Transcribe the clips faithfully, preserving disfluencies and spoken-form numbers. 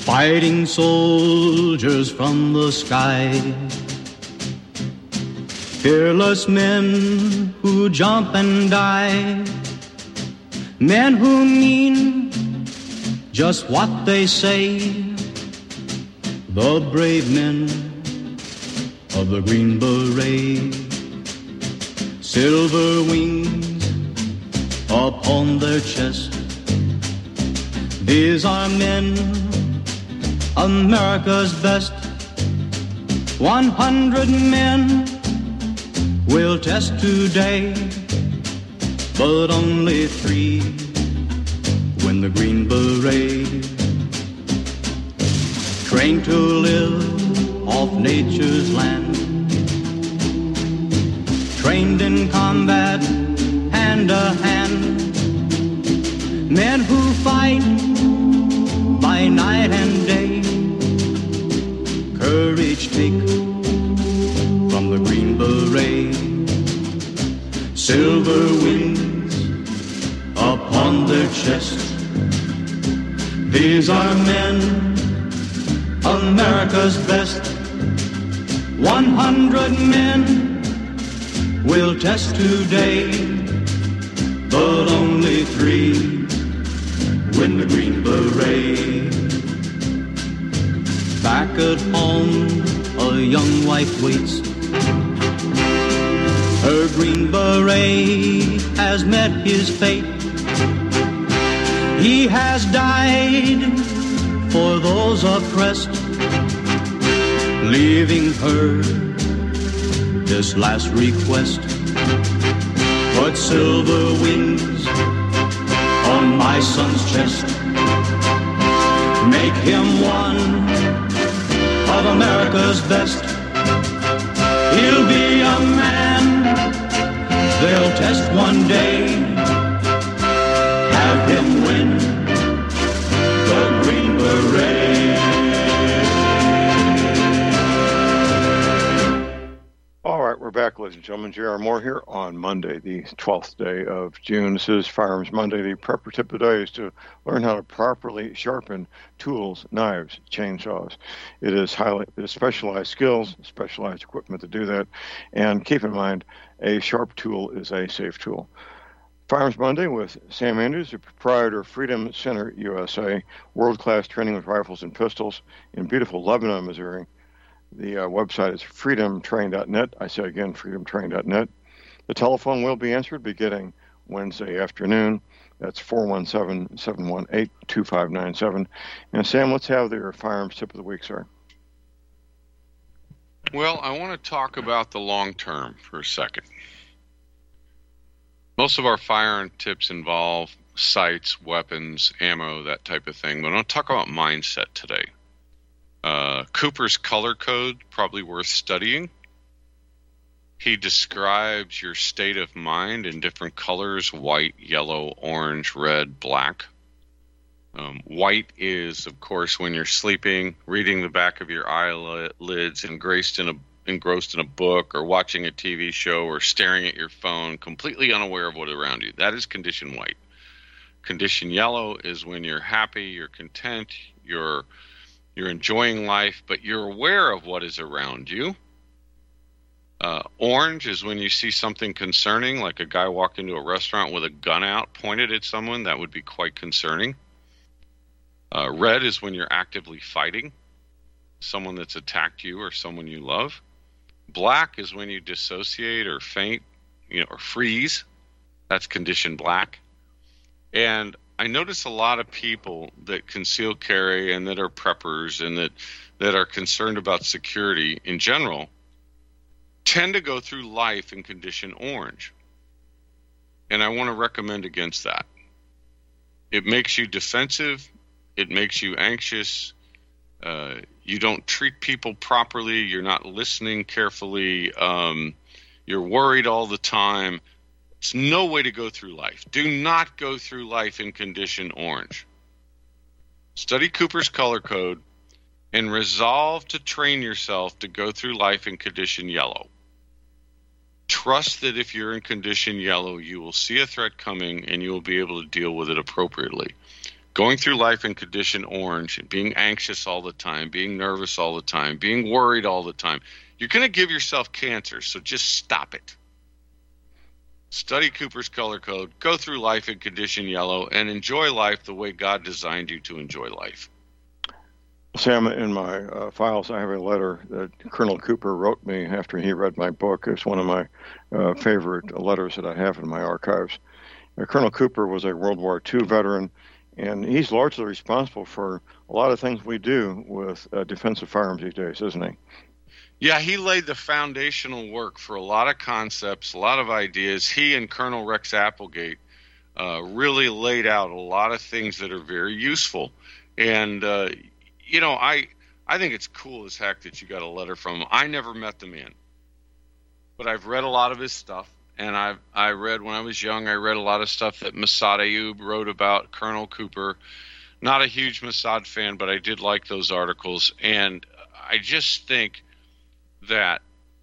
fighting soldiers from the sky, fearless men who jump and die, men who mean just what they say, the brave men of the Green Beret, silver wings upon their chest. These are men, America's best. One hundred men will test today, but only three win the Green Beret. Trained to live off nature's land, trained in combat hand to hand, men who fight by night and day, courage take from the Green Beret, silver wings upon their chest. These are men, America's best. One hundred men will test today, but only three win the Green Beret. Back at home, a young wife waits. Her Green Beret has met his fate. He has died for those oppressed, leaving her this last request. Put silver wings on my son's chest. Make him one of America's best. He'll be a man they'll test one day. Have him win the Green Beret. All right, we're back, ladies and gentlemen. J R Moore here on Monday, the twelfth day of June. This is Firearms Monday. The prepper tip of the day is to learn how to properly sharpen tools, knives, chainsaws. It is highly it is specialized skills, specialized equipment to do that. And keep in mind, a sharp tool is a safe tool. Firearms Monday with Sam Andrews, the proprietor of Freedom Center U S A, world-class training with rifles and pistols in beautiful Lebanon, Missouri. The uh, website is freedom train dot net. I say again, freedom train dot net. The telephone will be answered beginning Wednesday afternoon. That's four one seven, seven one eight, two five nine seven. And Sam, let's have your firearms tip of the week, sir. Well, I want to talk about the long term for a second. Most of our firearm tips involve sights, weapons, ammo, that type of thing. But I want to talk about mindset today. Uh, Cooper's color code, probably worth studying. He describes your state of mind in different colors: white, yellow, orange, red, black. Um, white is, of course, when you're sleeping, reading the back of your eyelids, engrossed in a engrossed in a book, or watching a T V show, or staring at your phone, completely unaware of what is around you. That is condition white. Condition yellow is when you're happy, you're content, you're you're enjoying life, but you're aware of what is around you. Uh, orange is when you see something concerning, like a guy walk into a restaurant with a gun out pointed at someone. That would be quite concerning. Uh, red is when you're actively fighting someone that's attacked you or someone you love. Black is when you dissociate or faint, you know, or freeze. That's condition black. And I notice a lot of people that conceal carry and that are preppers and that, that are concerned about security in general tend to go through life in condition orange. And I want to recommend against that. It makes you defensive. It makes you anxious. Uh, you don't treat people properly. You're not listening carefully. Um, you're worried all the time. It's no way to go through life. Do not go through life in condition orange. Study Cooper's color code and resolve to train yourself to go through life in condition yellow. Trust that if you're in condition yellow, you will see a threat coming and you will be able to deal with it appropriately. going through life in condition orange, being anxious all the time, being nervous all the time, being worried all the time, you're going to give yourself cancer. So just stop it. Study Cooper's color code, go through life in condition yellow, and enjoy life the way God designed you to enjoy life. Sam, in my uh, files, I have a letter that Colonel Cooper wrote me after he read my book. It's one of my uh, favorite letters that I have in my archives. Uh, Colonel Cooper was a World War Two veteran, and he's largely responsible for a lot of things we do with uh, defensive firearms these days, isn't he? Yeah, he laid the foundational work for a lot of concepts, a lot of ideas. He and Colonel Rex Applegate uh, really laid out a lot of things that are very useful. And, uh, you know, I I think it's cool as heck that you got a letter from him. I never met the man, but I've read a lot of his stuff. And I I read, when I was young, I read a lot of stuff that Mossad Ayub wrote about Colonel Cooper. Not a huge Mossad fan, but I did like those articles. And I just think that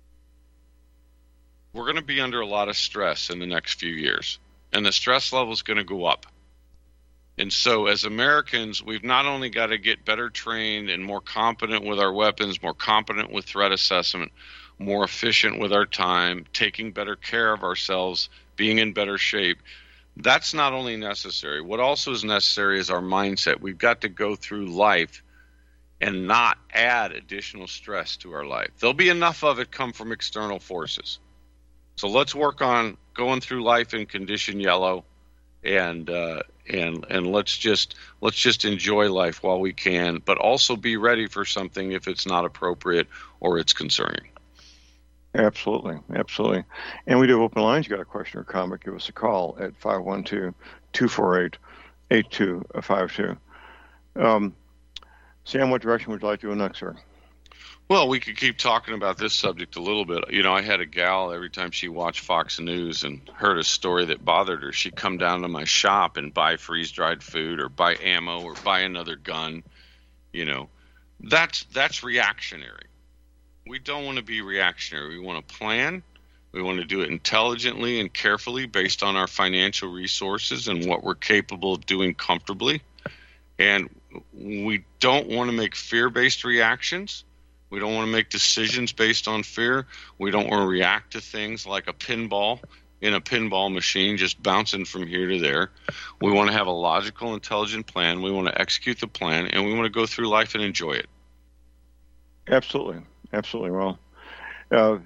we're going to be under a lot of stress in the next few years, and the stress level is going to go up. And so as Americans, we've not only got to get better trained and more competent with our weapons, more competent with threat assessment, more efficient with our time, taking better care of ourselves, being in better shape. That's not only necessary. What also is necessary is our mindset. We've got to go through life and not add additional stress to our life. There'll be enough of it come from external forces. So let's work on going through life in condition yellow, and uh, and and let's just let's just enjoy life while we can, but also be ready for something if it's not appropriate or it's concerning. Absolutely, absolutely. And we do open lines. You got a question or comment, give us a call at five one two, two four eight, eight two five two. Um, Sam, what direction would you like to go next, sir? Well, we could keep talking about this subject a little bit. You know, I had a gal, every time she watched Fox News and heard a story that bothered her, she'd come down to my shop and buy freeze-dried food or buy ammo or buy another gun. You know, that's that's reactionary. We don't want to be reactionary. We want to plan. We want to do it intelligently and carefully based on our financial resources and what we're capable of doing comfortably. And we don't want to make fear-based reactions. We don't want to make decisions based on fear. We don't want to react to things like a pinball in a pinball machine, just bouncing from here to there. We want to have a logical, intelligent plan. We want to execute the plan, and we want to go through life and enjoy it. Absolutely. Absolutely. Well, uh,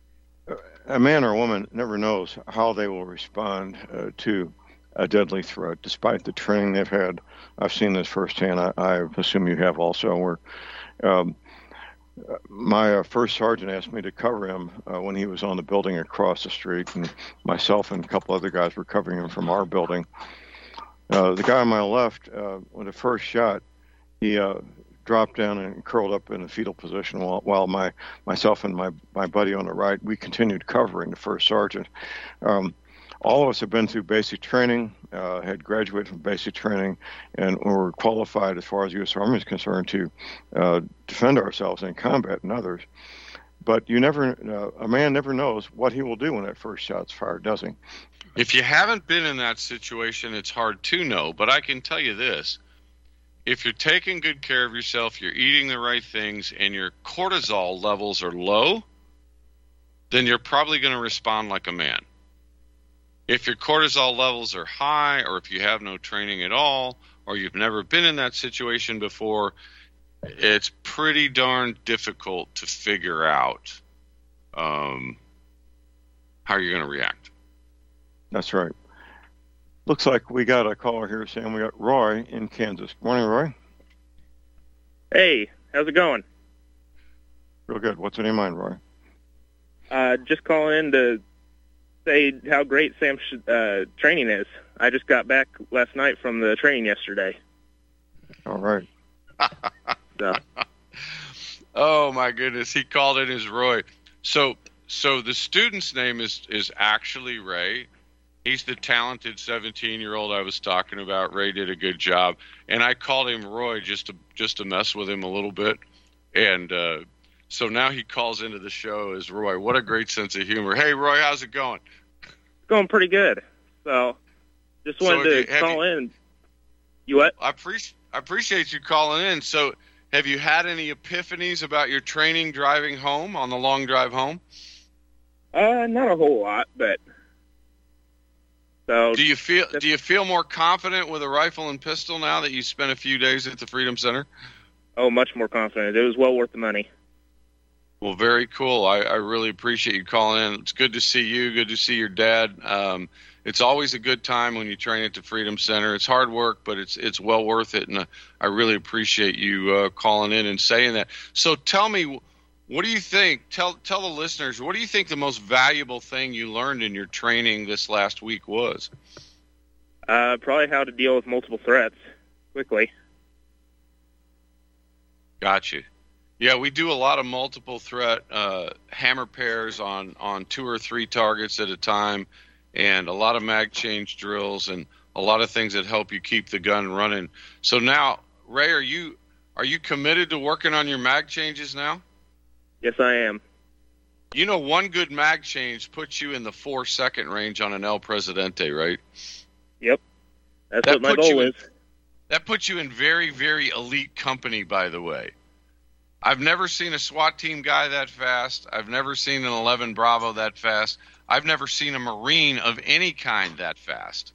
a man or a woman never knows how they will respond uh, to a deadly threat, despite the training they've had. I've seen this firsthand. I, I assume you have also. Where um, my uh, first sergeant asked me to cover him uh, when he was on the building across the street, and myself and a couple other guys were covering him from our building. Uh, the guy on my left, uh, with the first shot, he uh, dropped down and curled up in a fetal position while, while my myself and my, my buddy on the right, we continued covering the first sergeant. Um, all of us have been through basic training, uh, had graduated from basic training, and were qualified as far as U S Army is concerned to uh, defend ourselves in combat and others. But you never, uh, a man never knows what he will do when that first shot's fired, does he? If you haven't been in that situation, it's hard to know. But I can tell you this. If you're taking good care of yourself, you're eating the right things, and your cortisol levels are low, then you're probably going to respond like a man. If your cortisol levels are high, or if you have no training at all, or you've never been in that situation before, it's pretty darn difficult to figure out um, how you're going to react. That's right. Looks like we got a caller here, Sam. We got Roy in Kansas. Morning, Roy. Hey, how's it going? Real good. What's on your mind, Roy? Uh, just calling in to say how great Sam's uh, training is. I just got back last night from the training yesterday. All right. So. Oh my goodness, he called in as Roy. So, so the student's name is is actually Ray. He's the talented seventeen-year-old I was talking about. Ray did a good job, and I called him Roy just to just to mess with him a little bit. And uh, so now he calls into the show as Roy. What a great sense of humor! Hey, Roy, how's it going? Going pretty good. So, just wanted so to you, call you, in. You what? I appreciate I appreciate you calling in. So, have you had any epiphanies about your training driving home on the long drive home? Uh, not a whole lot, but so. Do you feel Do you feel more confident with a rifle and pistol now that you spent a few days at the Freedom Center? Oh, much more confident. It was well worth the money. Well, very cool. I, I really appreciate you calling in. It's good to see you. Good to see your dad. Um, it's always a good time when you train at the Freedom Center. It's hard work, but it's it's well worth it, and uh, I really appreciate you uh, calling in and saying that. So tell me, what do you think? Tell tell the listeners, what do you think the most valuable thing you learned in your training this last week was? Uh, probably how to deal with multiple threats quickly. Gotcha. Yeah, we do a lot of multiple threat uh, hammer pairs on, on two or three targets at a time, and a lot of mag change drills and a lot of things that help you keep the gun running. So now, Ray, are you are you committed to working on your mag changes now? Yes, I am. You know, one good mag change puts you in the four second range on an El Presidente, right? Yep, that's That what my puts you goal in- is. That puts you in very, very elite company, by the way. I've never seen a SWAT team guy that fast. I've never seen an eleven Bravo that fast. I've never seen a Marine of any kind that fast.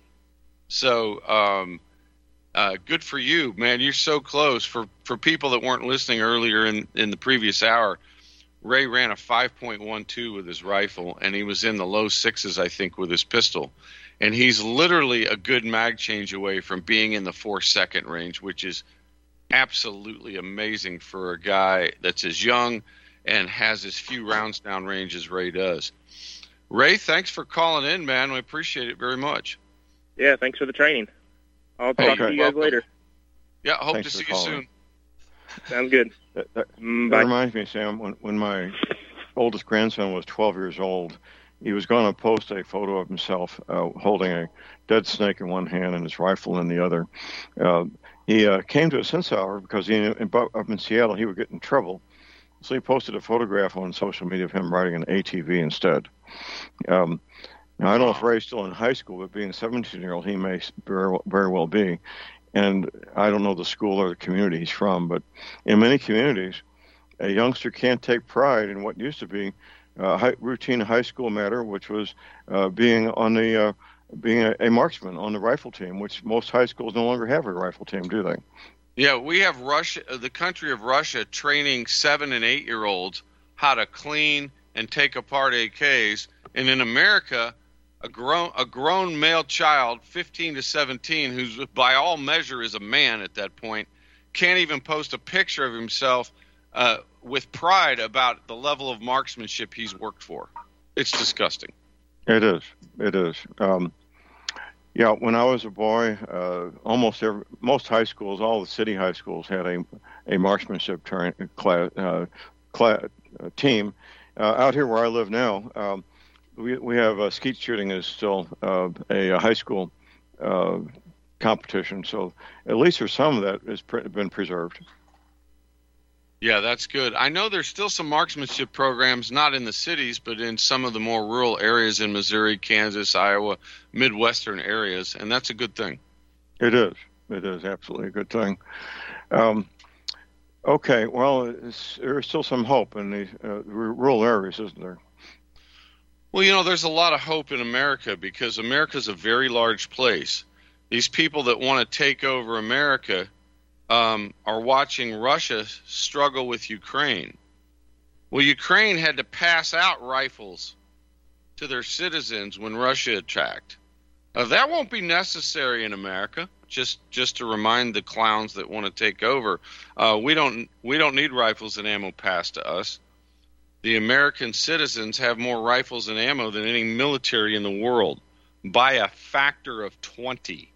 So, um, uh, good for you, man. You're so close. For, for people that weren't listening earlier in, in the previous hour, Ray ran a five point one two with his rifle, and he was in the low sixes, I think, with his pistol. And he's literally a good mag change away from being in the four second range, which is absolutely amazing for a guy that's as young and has as few rounds down range as Ray does. Ray, thanks for calling in, man. We appreciate it very much. Yeah, thanks for the training. I'll talk Okay. to you guys Welcome. later. Yeah, hope Thanks to for see you calling. soon. Sounds good. That, that, Mm, that bye. reminds me, Sam, when, when my oldest grandson was twelve years old, he was going to post a photo of himself uh, holding a dead snake in one hand and his rifle in the other. Uh, he uh, came to a sense hour because he, in, up in Seattle he would get in trouble. So he posted a photograph on social media of him riding an A T V instead. Um, now, I don't know if Ray's still in high school, but being a seventeen-year-old, he may very well, very well be. And I don't know the school or the community he's from, but in many communities, a youngster can't take pride in what used to be a high, routine high school matter, which was uh, being on the uh, being a, a marksman on the rifle team, which most high schools no longer have a rifle team, do they? Yeah, we have Russia, the country of Russia, training seven and eight year olds how to clean and take apart A Ks, and in America, a grown a grown male child, fifteen to seventeen, who's by all measure is a man at that point, can't even post a picture of himself uh, with pride about the level of marksmanship he's worked for. It's disgusting. It is. It is. Um, yeah, when I was a boy, uh, almost every, most high schools, all the city high schools, had a a marksmanship turn, class, uh, class, uh, team. Uh, out here where I live now, um, we we have uh, skeet shooting is still uh, a, a high school uh, competition. So at least there's some of that has pre- been preserved. Yeah, that's good. I know there's still some marksmanship programs, not in the cities, but in some of the more rural areas in Missouri, Kansas, Iowa, Midwestern areas, and that's a good thing. It is. It is absolutely a good thing. Um, okay, well, it's, there's still some hope in the uh, rural areas, isn't there? Well, you know, there's a lot of hope in America because America's a very large place. These people that want to take over America um, are watching Russia struggle with Ukraine. Well, Ukraine had to pass out rifles to their citizens when Russia attacked. Uh, that won't be necessary in America. Just, just to remind the clowns that want to take over, uh, we don't, we don't need rifles and ammo passed to us. The American citizens have more rifles and ammo than any military in the world by a factor of twenty.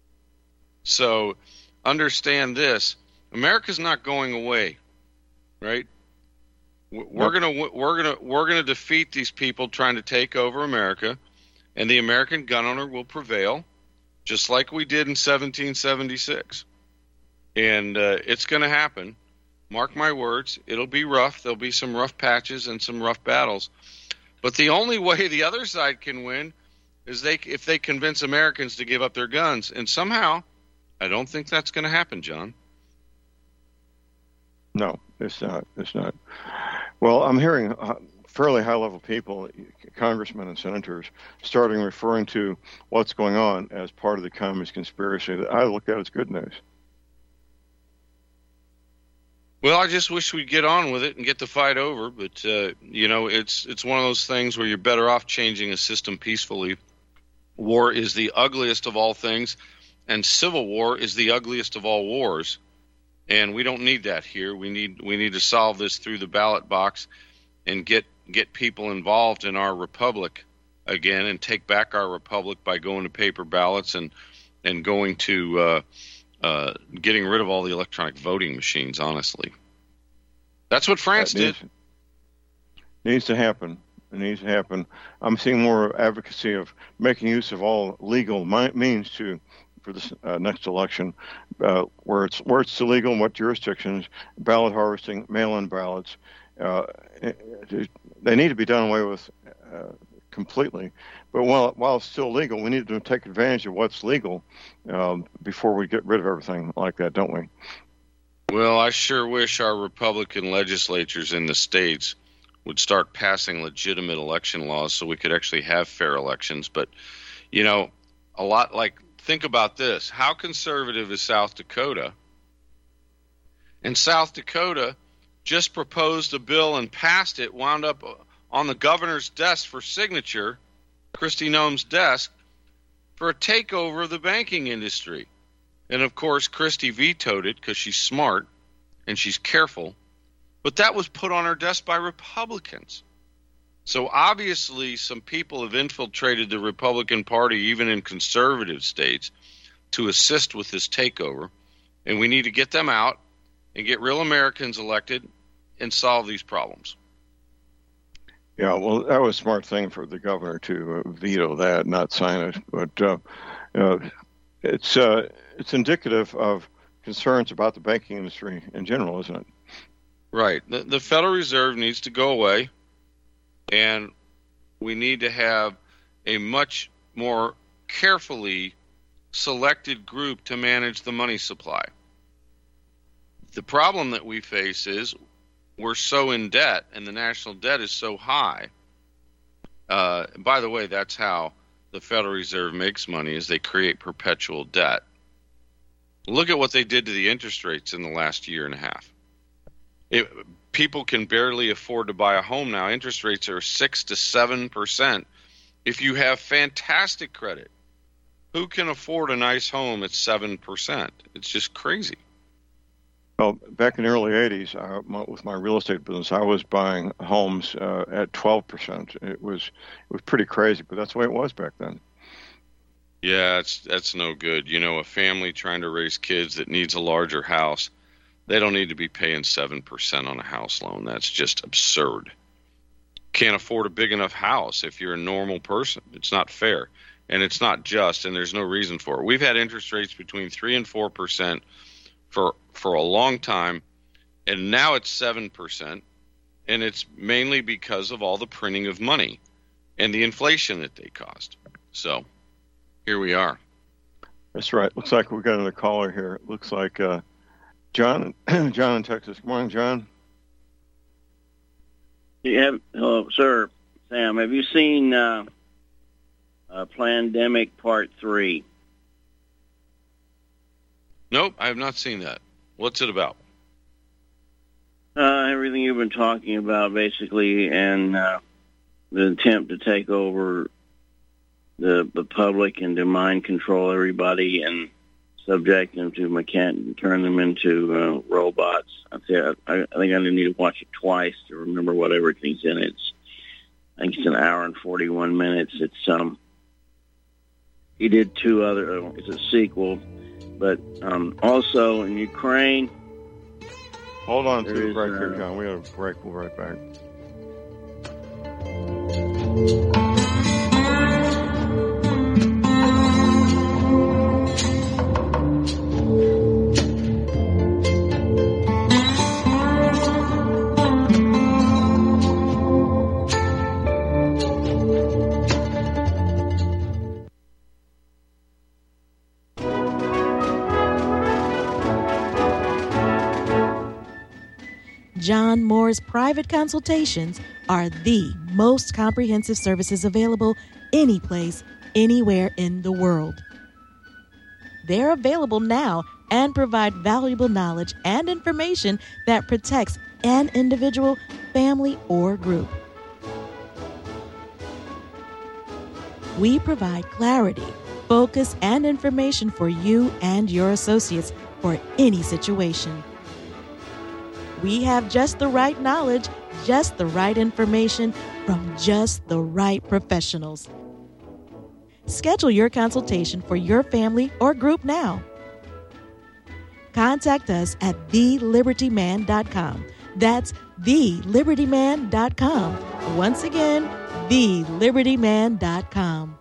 So understand this: America's not going away, right? We're Yep. gonna we're gonna we're gonna defeat these people trying to take over America, and the American gun owner will prevail, just like we did in seventeen seventy-six. And uh, it's going to happen. Mark my words, it'll be rough. There'll be some rough patches and some rough battles. But the only way the other side can win is they if they convince Americans to give up their guns. And somehow, I don't think that's going to happen, John. No, it's not. It's not. Well, I'm hearing uh, fairly high-level people, congressmen and senators, starting referring to what's going on as part of the communist conspiracy that I look at as good news. Well, I just wish we'd get on with it and get the fight over. But, uh, you know, it's it's one of those things where you're better off changing a system peacefully. War is the ugliest of all things, and civil war is the ugliest of all wars. And we don't need that here. We need we need to solve this through the ballot box and get get people involved in our republic again and take back our republic by going to paper ballots and, and going to uh, – Uh, getting rid of all the electronic voting machines, honestly. That's what France that needs, did. Needs to happen. It needs to happen. I'm seeing more advocacy of making use of all legal mi- means to for this uh, next election, uh, where it's where it's illegal in what jurisdictions, ballot harvesting, mail-in ballots. Uh, it, they need to be done away with uh, completely. But while while it's still legal, we need to take advantage of what's legal um, before we get rid of everything like that, don't we? Well, I sure wish our Republican legislatures in the states would start passing legitimate election laws so we could actually have fair elections. But, you know, a lot like, think about this. How conservative is South Dakota? And South Dakota just proposed a bill and passed it, wound up on the governor's desk for signature, Kristi Noem's desk, for a takeover of the banking industry. And, of course, Kristi vetoed it because she's smart and she's careful. But that was put on her desk by Republicans. So, obviously, some people have infiltrated the Republican Party, even in conservative states, to assist with this takeover. And we need to get them out and get real Americans elected and solve these problems. Yeah, well, that was a smart thing for the governor to uh, veto that, not sign it. But uh, uh, it's uh, it's indicative of concerns about the banking industry in general, isn't it? Right. The, the Federal Reserve needs to go away, and we need to have a much more carefully selected group to manage the money supply. The problem that we face is we're so in debt, and the national debt is so high. Uh, by the way, that's how the Federal Reserve makes money, is they create perpetual debt. Look at what they did to the interest rates in the last year and a half. It, people can barely afford to buy a home now. Interest rates are six to seven percent. If you have fantastic credit, who can afford a nice home at seven percent? It's just crazy. Well, back in the early eighties, uh, my, with my real estate business, I was buying homes uh, at twelve percent. It was it was pretty crazy, but that's the way it was back then. Yeah, it's, that's no good. You know, a family trying to raise kids that needs a larger house, they don't need to be paying seven percent on a house loan. That's just absurd. Can't afford a big enough house if you're a normal person. It's not fair, and it's not just, and there's no reason for it. We've had interest rates between three and four percent for for a long time, and now it's seven percent, and it's mainly because of all the printing of money and the inflation that they caused. So here we are. That's right. Looks like we've got another caller here. It looks like uh, John, John in Texas. Good morning, John. Yeah, hello, sir. Sam, have you seen uh, uh, Plandemic Part three? Nope, I have not seen that. What's it about? Uh, everything you've been talking about, basically, and uh, the attempt to take over the the public and to mind control everybody and subject them to mechan- turn them into uh, robots. I, I, I think I need to watch it twice to remember what everything's in it. It's, I think it's an hour and forty-one minutes. It's um, he did two other. Uh, it's a sequel, but um, also in Ukraine. Hold on to the is, break uh, here, John. We have a break. We'll be right back. John Moore's private consultations are the most comprehensive services available any place, anywhere in the world. They're available now and provide valuable knowledge and information that protects an individual, family, or group. We provide clarity, focus, and information for you and your associates for any situation. We have just the right knowledge, just the right information from just the right professionals. Schedule your consultation for your family or group now. Contact us at the liberty man dot com. That's the liberty man dot com. Once again, the liberty man dot com.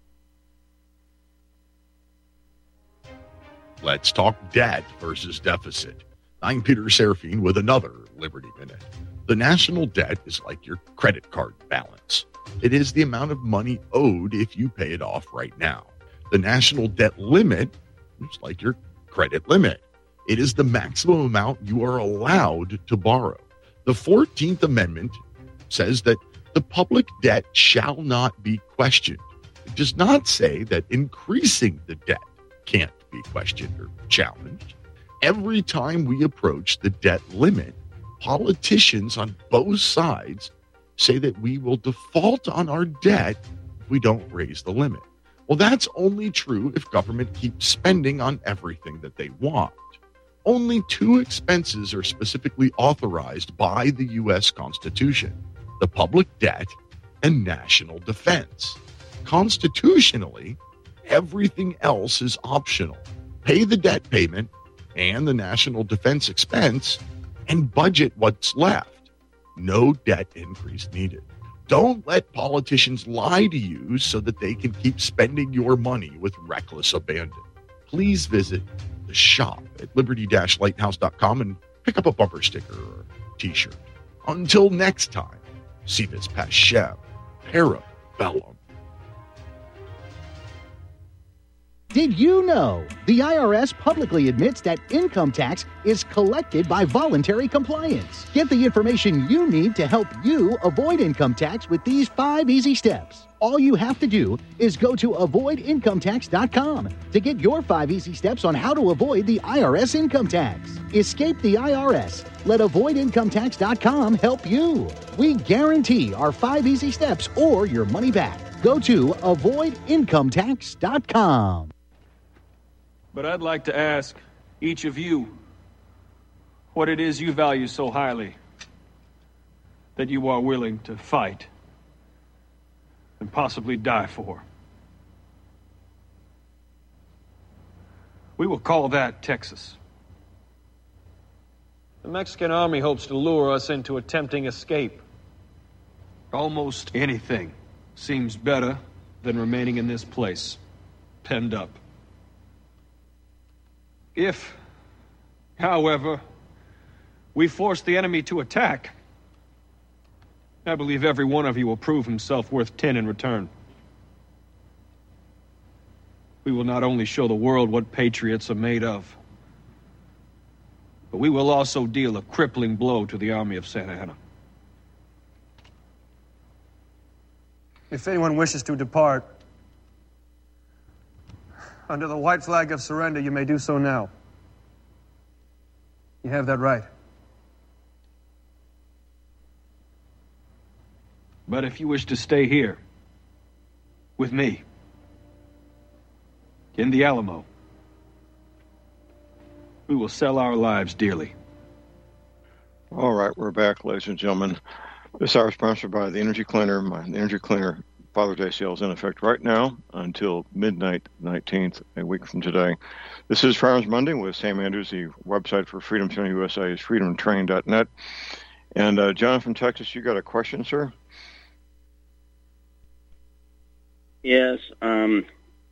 Let's talk debt versus deficit. I'm Peter Serafine with another Liberty Minute. The national debt is like your credit card balance. It is the amount of money owed if you pay it off right now. The national debt limit is like your credit limit. It is the maximum amount you are allowed to borrow. The fourteenth Amendment says that the public debt shall not be questioned. It does not say that increasing the debt can't be questioned or challenged. Every time we approach the debt limit, politicians on both sides say that we will default on our debt if we don't raise the limit. Well, that's only true if government keeps spending on everything that they want. Only two expenses are specifically authorized by the U S Constitution: the public debt and national defense. Constitutionally, everything else is optional. Pay the debt payment and the national defense expense and budget what's left. No debt increase needed. Don't let politicians lie to you so that they can keep spending your money with reckless abandon. Please visit the shop at liberty dash lighthouse dot com and pick up a bumper sticker or t-shirt. Until next time, si vis pacem, parabellum. Did you know the I R S publicly admits that income tax is collected by voluntary compliance? Get the information you need to help you avoid income tax with these five easy steps. All you have to do is go to avoid income tax dot com to get your five easy steps on how to avoid the I R S income tax. Escape the I R S. Let avoid income tax dot com help you. We guarantee our five easy steps or your money back. Go to avoid income tax dot com. But I'd like to ask each of you what it is you value so highly that you are willing to fight and possibly die for. We will call that Texas. The Mexican army hopes to lure us into a tempting escape. Almost anything seems better than remaining in this place, penned up. If, however, we force the enemy to attack, I believe every one of you will prove himself worth ten in return. We will not only show the world what patriots are made of, but we will also deal a crippling blow to the army of Santa Anna. If anyone wishes to depart, under the white flag of surrender, you may do so now. You have that right. But if you wish to stay here, with me, in the Alamo, we will sell our lives dearly. All right, we're back, ladies and gentlemen. This hour is sponsored by the Energy Cleaner. My the Energy Cleaner Father's Day sale is in effect right now until midnight nineteenth, a week from today. This is Firearms Monday with Sam Andrews. The website for Freedom Training U S A is freedom training dot net. And uh, John from Texas, you got a question, sir? Yes. Um,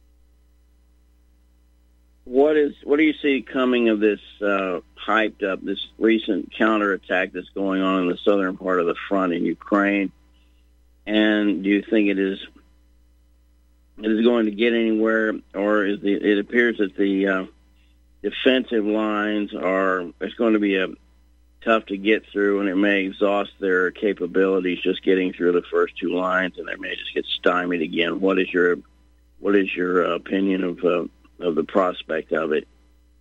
what is what do you see coming of this uh, hyped up, this recent counterattack that's going on in the southern part of the front in Ukraine? And do you think it is it is going to get anywhere, or is the, it appears that the uh, defensive lines are, it's going to be a tough to get through, and it may exhaust their capabilities just getting through the first two lines, and they may just get stymied again. What is your what is your uh, opinion of uh, of the prospect of it?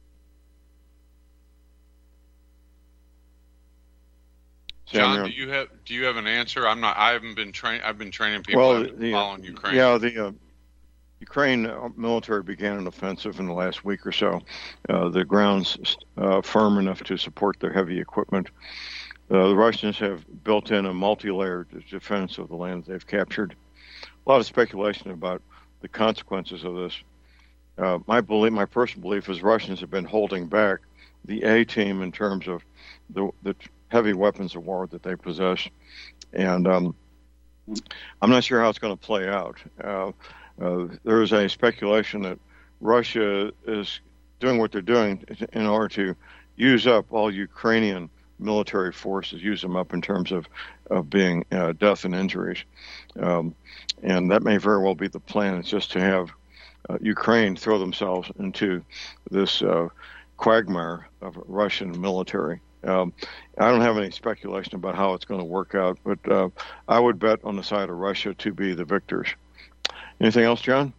John, do you have do you have an answer? I'm not. I haven't been train. I've been training people well, the, following Ukraine. Yeah, the uh, Ukraine military began an offensive in the last week or so. Uh, the ground's uh, firm enough to support their heavy equipment. Uh, the Russians have built in a multi-layered defense of the land they've captured. A lot of speculation about the consequences of this. Uh, my belief, my personal belief, is Russians have been holding back the A team in terms of the, the heavy weapons of war that they possess, and um, I'm not sure how it's going to play out. Uh, Uh, there is a speculation that Russia is doing what they're doing in order to use up all Ukrainian military forces, use them up in terms of, of being uh, death and injuries. Um, and that may very well be the plan, is just to have uh, Ukraine throw themselves into this uh, quagmire of Russian military. Um, I don't have any speculation about how it's going to work out, but uh, I would bet on the side of Russia to be the victors. Anything else, John?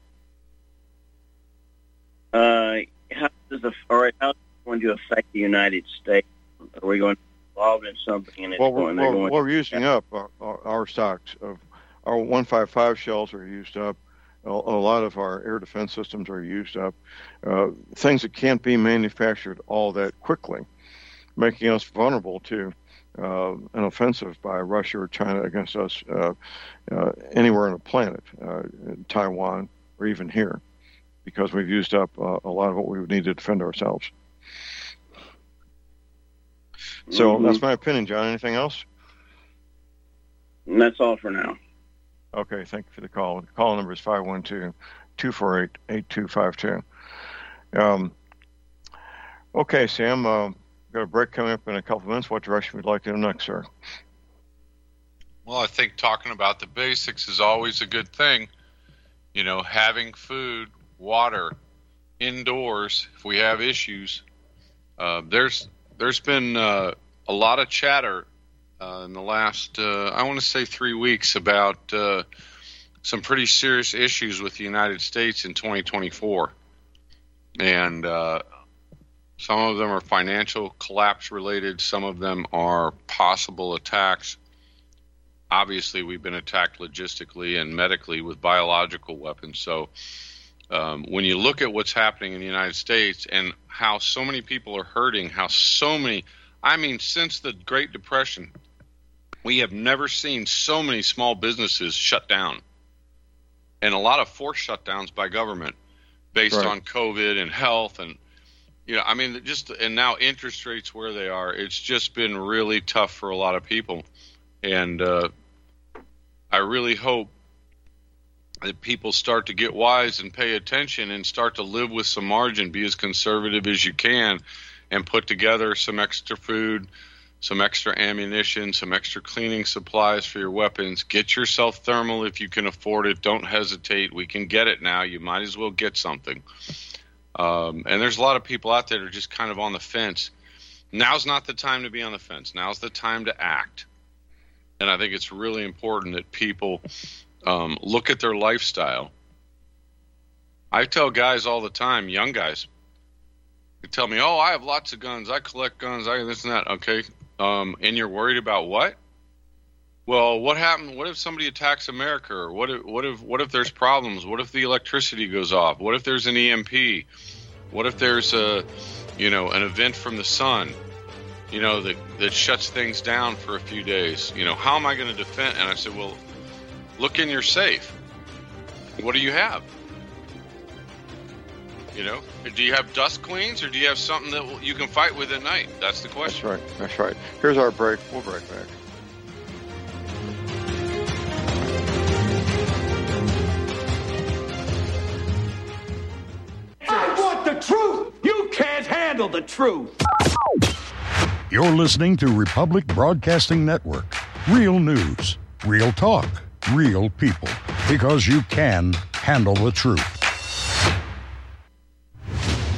Uh, how does the or how is it going to affect the United States? Are we going to be involved in something? And it's well, going, we're, going we're using up our, our, our stocks of our one fifty-five shells are used up. A, a lot of our air defense systems are used up. Uh, things that can't be manufactured all that quickly, making us vulnerable to Uh, an offensive by Russia or China against us uh, uh, anywhere on the planet, uh, in Taiwan or even here, because we've used up uh, a lot of what we would need to defend ourselves. So mm-hmm. That's my opinion, John. Anything else? And that's all for now. Okay, thank you for the call. The call number is five one two, two four eight, eight two five two. Um, okay, Sam, uh, got a break coming up in a couple of minutes. What direction would you like to go next, sir? Well, I think talking about the basics is always a good thing. You know, having food, water, indoors, if we have issues. Uh, there's there's been uh, a lot of chatter uh, in the last, uh, I want to say three weeks about uh, some pretty serious issues with the United States in twenty twenty-four. And uh, some of them are financial collapse related. Some of them are possible attacks. Obviously, we've been attacked logistically and medically with biological weapons. So um, when you look at what's happening in the United States and how so many people are hurting, how so many, I mean, since the Great Depression, we have never seen so many small businesses shut down. And a lot of forced shutdowns by government based right. on COVID and health and, you know, I mean, just, and now interest rates where they are, it's just been really tough for a lot of people. And uh, I really hope that people start to get wise and pay attention and start to live with some margin, be as conservative as you can, and put together some extra food, some extra ammunition, some extra cleaning supplies for your weapons. Get yourself thermal if you can afford it. Don't hesitate. We can get it now. You might as well get something. Um, and there's a lot of people out there that are just kind of on the fence. Now's not the time to be on the fence. Now's the time to act. And I think it's really important that people um, look at their lifestyle. I tell guys all the time, young guys, they tell me, oh, I have lots of guns. I collect guns. I this and that. Okay. Um, and you're worried about what? Well, what happened? What if somebody attacks America? Or what if, what if, what if there's problems? What if the electricity goes off? What if there's an E M P? What if there's a, you know, an event from the sun, you know, that, that shuts things down for a few days? You know, how am I going to defend? And I said, well, look in your safe. What do you have? You know, do you have dust queens or do you have something that you can fight with at night? That's the question. That's right. That's right. Here's our break. We'll break back. I want the truth. You can't handle the truth. You're listening to Republic Broadcasting Network. Real news, real talk, real people. Because you can handle the truth.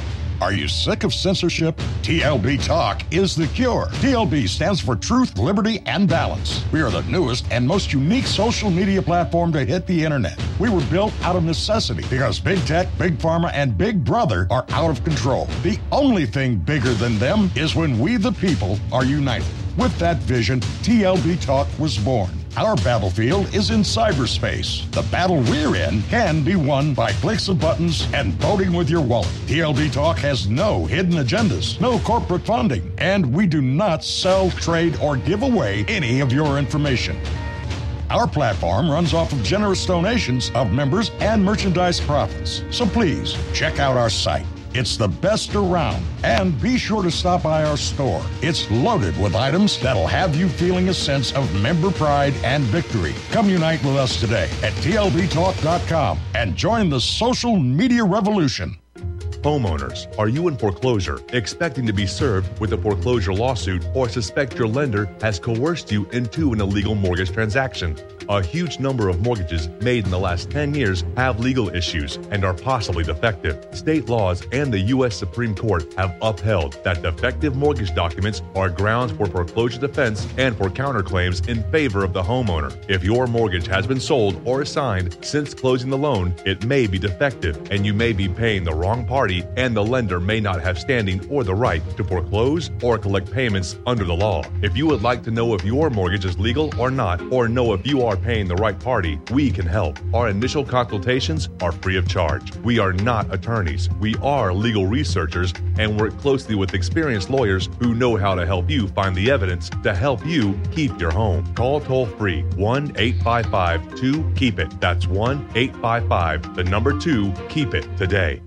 Are you sick of censorship? T L B Talk is the cure. T L B stands for Truth, Liberty, and Balance. We are the newest and most unique social media platform to hit the internet. We were built out of necessity because Big Tech, Big Pharma, and Big Brother are out of control. The only thing bigger than them is when we, the people, are united. With that vision, T L B Talk was born. Our battlefield is in cyberspace. The battle we're in can be won by clicks of buttons and voting with your wallet. T L B Talk has no hidden agendas, no corporate funding, and we do not sell, trade, or give away any of your information. Our platform runs off of generous donations of members and merchandise profits. So please, check out our site. It's the best around. And be sure to stop by our store. It's loaded with items that'll have you feeling a sense of member pride and victory. Come unite with us today at T L B talk dot com and join the social media revolution. Homeowners, are you in foreclosure, expecting to be served with a foreclosure lawsuit, or suspect your lender has coerced you into an illegal mortgage transaction? A huge number of mortgages made in the last ten years have legal issues and are possibly defective. State laws and the U S Supreme Court have upheld that defective mortgage documents are grounds for foreclosure defense and for counterclaims in favor of the homeowner. If your mortgage has been sold or assigned since closing the loan, it may be defective and you may be paying the wrong party, and the lender may not have standing or the right to foreclose or collect payments under the law. If you would like to know if your mortgage is legal or not, or know if you are paying the right party, we can help. Our initial consultations are free of charge. We are not attorneys. We are legal researchers and work closely with experienced lawyers who know how to help you find the evidence to help you keep your home. Call toll free one eight five five two keep it. That's one eight five five, the number two, keep it today.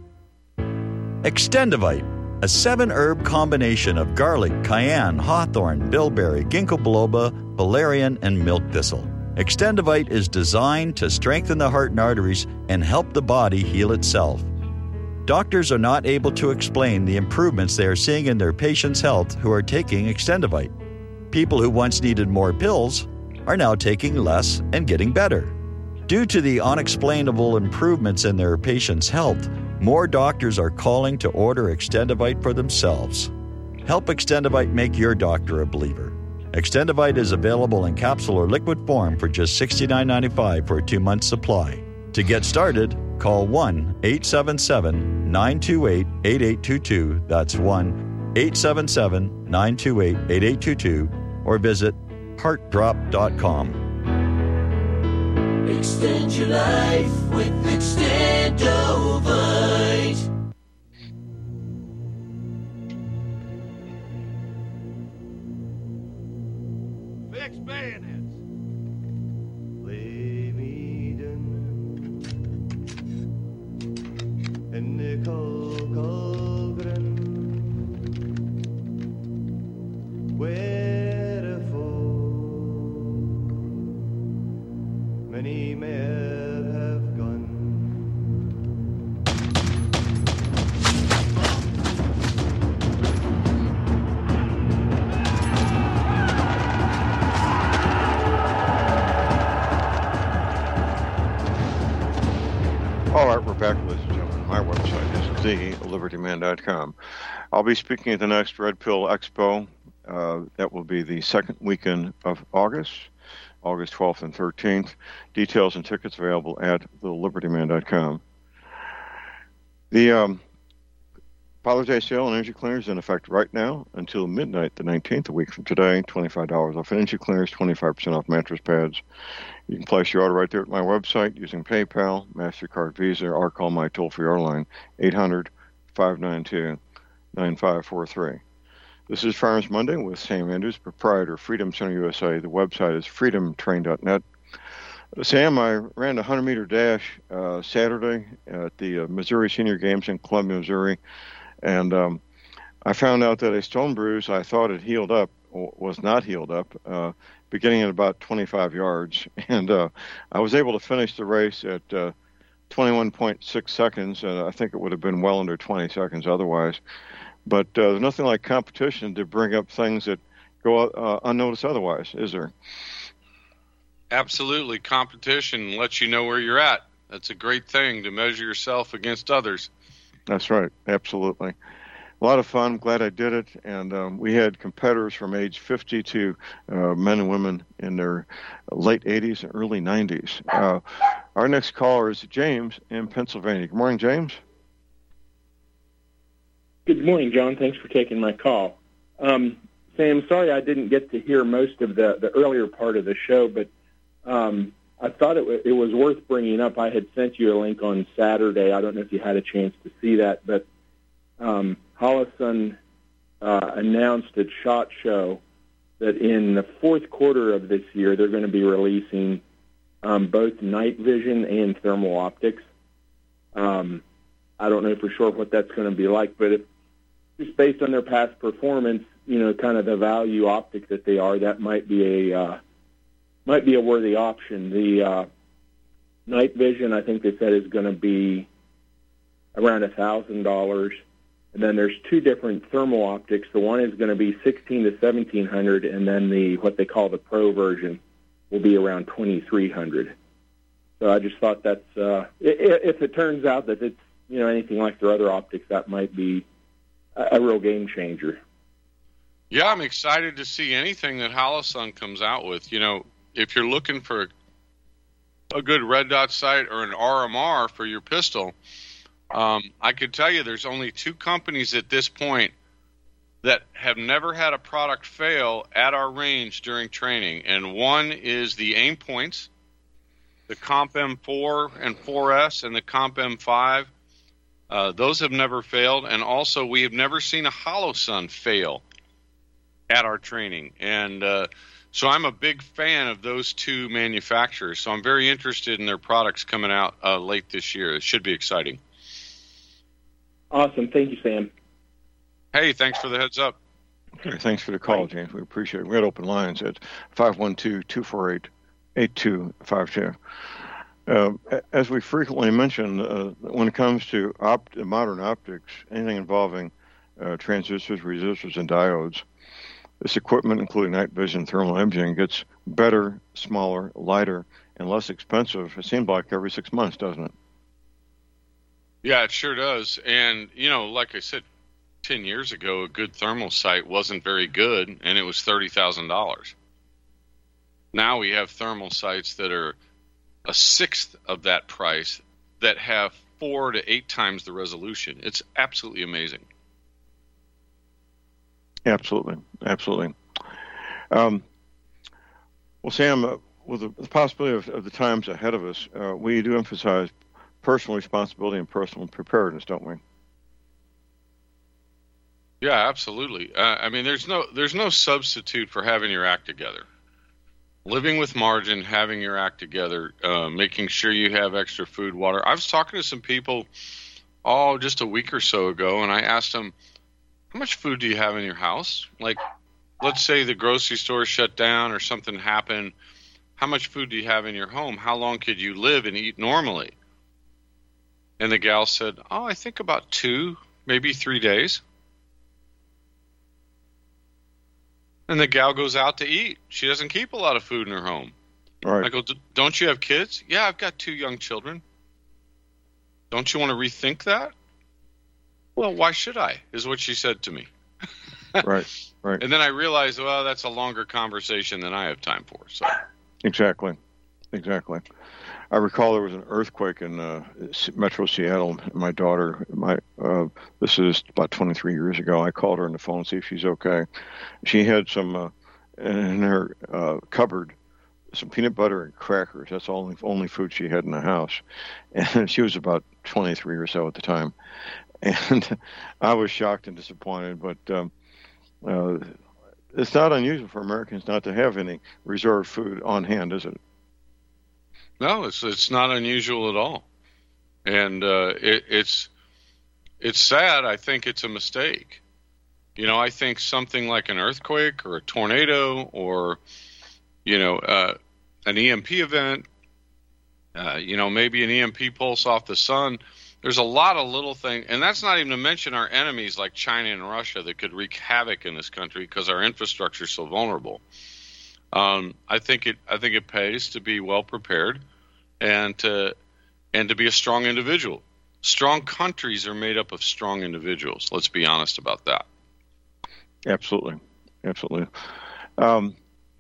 Extendivite, a seven-herb combination of garlic, cayenne, hawthorn, bilberry, ginkgo biloba, valerian, and milk thistle. Extendivite is designed to strengthen the heart and arteries and help the body heal itself. Doctors are not able to explain the improvements they are seeing in their patients' health who are taking Extendivite. People who once needed more pills are now taking less and getting better. Due to the unexplainable improvements in their patients' health, more doctors are calling to order Extendivite for themselves. Help Extendivite make your doctor a believer. Extendivite is available in capsule or liquid form for just sixty-nine ninety-five for a two-month supply. To get started, call one eight seven seven nine two eight eight eight two two. That's one eight seven seven nine two eight eight eight two two, or visit heart drop dot com. Extend your life with Extendovite. Fix bayonets. Play me dun and the Colgren. Wherefore many men have gone. All right, we're back, ladies and gentlemen. My website is the liberty man dot com. I'll be speaking at the next Red Pill Expo. Uh, that will be the second weekend of August, August twelfth and thirteenth. Details and tickets available at the liberty man dot com. The um, Father's Day sale on energy cleaners is in effect right now until midnight the nineteenth, a week from today. twenty-five dollars off energy cleaners, twenty-five percent off mattress pads. You can place your order right there at my website using PayPal, MasterCard, Visa, or call my toll-free order line, eight hundred, five nine two, nine five four three. This is Farms Monday with Sam Andrews, proprietor, Freedom Center U S A. The website is freedom train dot net. Uh, Sam, I ran a hundred-meter dash uh, Saturday at the uh, Missouri Senior Games in Columbia, Missouri, and um, I found out that a stone bruise I thought had healed up was not healed up, uh, beginning at about twenty-five yards, and uh, I was able to finish the race at uh, twenty-one point six seconds, and I think it would have been well under twenty seconds otherwise. But uh, there's nothing like competition to bring up things that go uh, unnoticed otherwise, is there? Absolutely. Competition lets you know where you're at. That's a great thing, to measure yourself against others. That's right. Absolutely. a lot of fun. Glad I did it. And um, we had competitors from age fifty to uh, men and women in their late eighties and early nineties. Uh, our next caller is James in Pennsylvania. Good morning, James. Good morning, John. Thanks for taking my call. Um, Sam, sorry I didn't get to hear most of the, the earlier part of the show, but um, I thought it, w- it was worth bringing up. I had sent you a link on Saturday. I don't know if you had a chance to see that, but um, Holosun uh, announced at SHOT Show that in the fourth quarter of this year, they're going to be releasing um, both night vision and thermal optics. Um, I don't know for sure what that's going to be like, but if, just based on their past performance, you know, kind of the value optic that they are, that might be a uh, might be a worthy option. The uh, night vision, I think they said, is going to be around a thousand dollars. And then there's two different thermal optics. The one is going to be sixteen to seventeen hundred, and then the what they call the Pro version will be around twenty three hundred. So I just thought that's uh, if it turns out that it's you know anything like their other optics, that might be a, a real game changer. Yeah, I'm excited to see anything that Holosun comes out with. You know, if you're looking for a good red dot sight or an R M R for your pistol. Um, I could tell you there's only two companies at this point that have never had a product fail at our range during training, and one is the Aim Points, the Comp M four and four S, and the Comp M five. Uh, those have never failed, and also we have never seen a Holosun fail at our training. And uh, so I'm a big fan of those two manufacturers, so I'm very interested in their products coming out uh, late this year. It should be exciting. Awesome. Thank you, Sam. Hey, thanks for the heads up. Okay, thanks for the call, James. We appreciate it. We had open lines at five one two, two four eight, eight two five two. Uh, as we frequently mention, uh, when it comes to opt- modern optics, anything involving uh, transistors, resistors, and diodes, this equipment, including night vision, thermal imaging, gets better, smaller, lighter, and less expensive, it seems like, every six months, doesn't it? Yeah, it sure does. And, you know, like I said, ten years ago, a good thermal sight wasn't very good, and it was thirty thousand dollars. Now we have thermal sights that are a sixth of that price that have four to eight times the resolution. It's absolutely amazing. Absolutely. Absolutely. Um, well, Sam, uh, with the possibility of, of the times ahead of us, uh, we do emphasize personal responsibility and personal preparedness, don't we? Yeah, absolutely. Uh, I mean, there's no there's no substitute for having your act together. Living with margin, having your act together, uh, making sure you have extra food, water. I was talking to some people, oh, just a week or so ago, and I asked them, how much food do you have in your house? Like, let's say the grocery store shut down or something happened. How much food do you have in your home? How long could you live and eat normally? And the gal said, oh, I think about two, maybe three days. And the gal goes out to eat. She doesn't keep a lot of food in her home. Right. I go, don't you have kids? Yeah, I've got two young children. Don't you want to rethink that? Well, why should I, is what she said to me. Right, right. And then I realized, well, that's a longer conversation than I have time for. So Exactly, exactly. I recall there was an earthquake in uh, Metro Seattle. My daughter, my uh, this is about twenty-three years ago. I called her on the phone to see if she's okay. She had some uh, in her uh, cupboard, some peanut butter and crackers. That's the only only food she had in the house, and she was about twenty-three or so at the time. And I was shocked and disappointed, but um, uh, it's not unusual for Americans not to have any reserved food on hand, is it? No, it's it's not unusual at all, and uh, it, it's it's sad. I think it's a mistake. You know, I think something like an earthquake or a tornado or you know uh, an E M P event, uh, you know, maybe an E M P pulse off the sun. There's a lot of little things, and that's not even to mention our enemies like China and Russia that could wreak havoc in this country because our infrastructure is so vulnerable. Um, I think it. I think it pays to be well prepared, and to and to be a strong individual. strong countries are made up of strong individuals. Let's be honest about that. Absolutely. Absolutely. Um,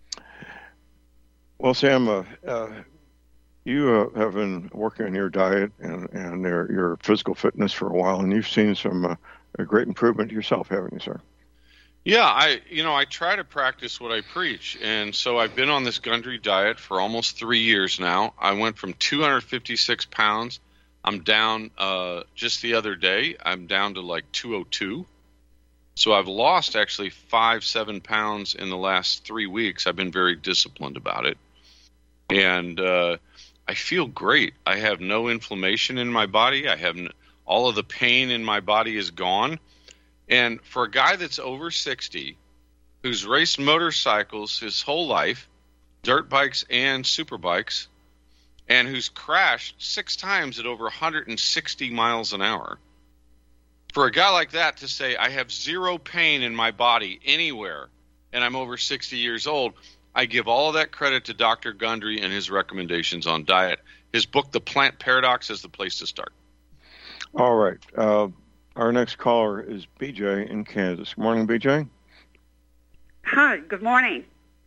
well, Sam, uh, uh, you uh, have been working on your diet and, and your, your physical fitness for a while, and you've seen some uh, a great improvement yourself, haven't you, sir? Yeah, I you know I try to practice what I preach, and so I've been on this Gundry diet for almost three years now. I went from two hundred fifty-six pounds. I'm down uh, just the other day. I'm down to like two oh two. So I've lost actually five, seven pounds in the last three weeks. I've been very disciplined about it, and uh, I feel great. I have no inflammation in my body. I have n- all of the pain in my body is gone. And for a guy that's over sixty, who's raced motorcycles his whole life, dirt bikes and super bikes, and who's crashed six times at over one hundred sixty miles an hour, for a guy like that to say, I have zero pain in my body anywhere, and I'm over sixty years old, I give all of that credit to Doctor Gundry and his recommendations on diet. His book, The Plant Paradox, is the place to start. All right. Uh, our next caller is B J in Kansas. Good morning, B J. Hi, good morning.